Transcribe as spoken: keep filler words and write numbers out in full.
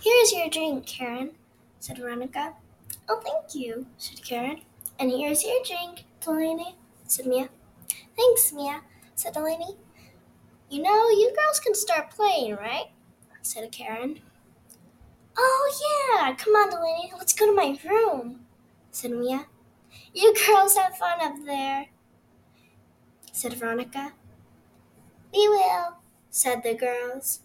Here's your drink, Karen, said Veronica. Oh, thank you, said Karen. And here's your drink, Delaney, said Mia. Thanks, Mia, said Delaney. You know, you girls can start playing, right? Said Karen. Oh, yeah, come on, Delaney, let's go to my room, said Mia. You girls have fun up there, said Veronica. We will, said the girls.